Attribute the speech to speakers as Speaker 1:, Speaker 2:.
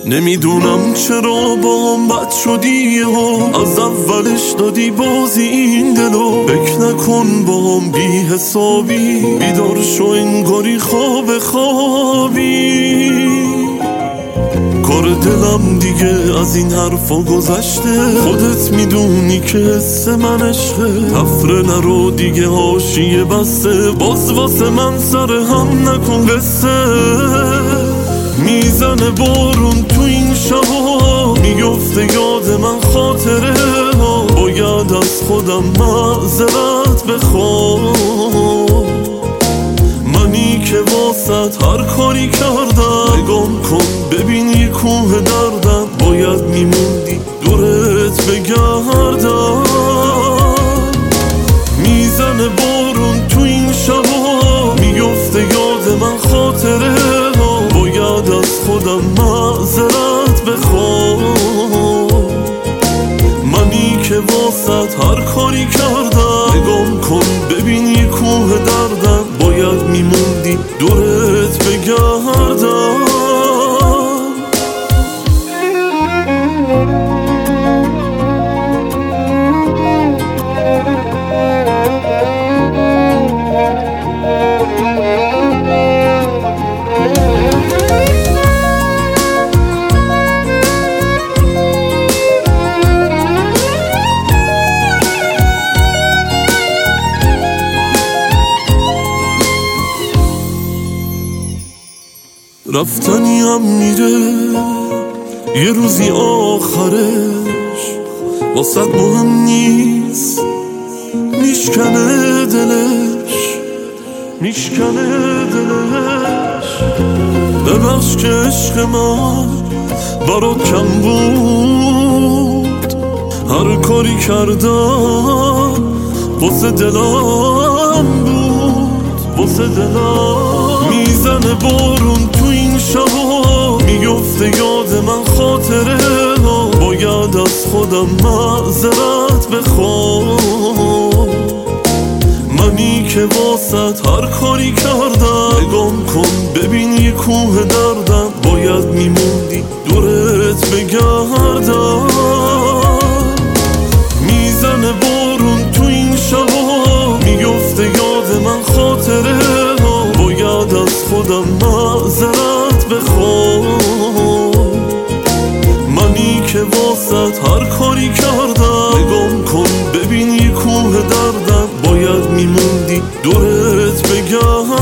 Speaker 1: نمیدونم چرا با هم بد شدی ها، از اولش دادی بازی این دلو. فکر نکن با هم بی حسابی، بیدار شو انگاری خواب خوابی. کار دلم دیگه از این حرفا گذشته، خودت میدونی که حس من عشقه. تفره نرو دیگه حاشیه بسته، باز واسه من سر هم نکن قصه. میزنه بارون تو این شبا، میفته یاد من خاطره ها. باید از خودم معذرت بخوام، منی که واسط هر کاری کردم. نگام کن ببین یه کوه دردم، باید میموندی دورت بگردم. میزنه بارون تو این شبا، میفته یاد من خاطره ها. باید از خودم معذرت بخوام، منی که واسط هر کاری کردم. نگام کن ببین یه کوه دردم، باید میموندی دورت بگردم. رفتنی هم میره یه روزی آخرش، واسد مهم نیست، میشکنه دلش، میشکنه دلش. ببخش که عشق من برات کم بود، هر کاری کردم واسه دلم بود، واسه دلم. میزنه بارون تو این شبا، میفته یاد من خاطره ها. باید از خودم معذرت بخوام، منی که واسط هر کاری کردم. نگام کن ببین یه کوه دردم، باید میموندی دورت بگردم. میزنه بارون تو این شبا، میفته یاد من خاطره ها. باید از خودم معذرت بخوام، منی که واسط هر کاری کردم. نگام کن ببین یه کوه دردم، باید میموندی دورت بگردم.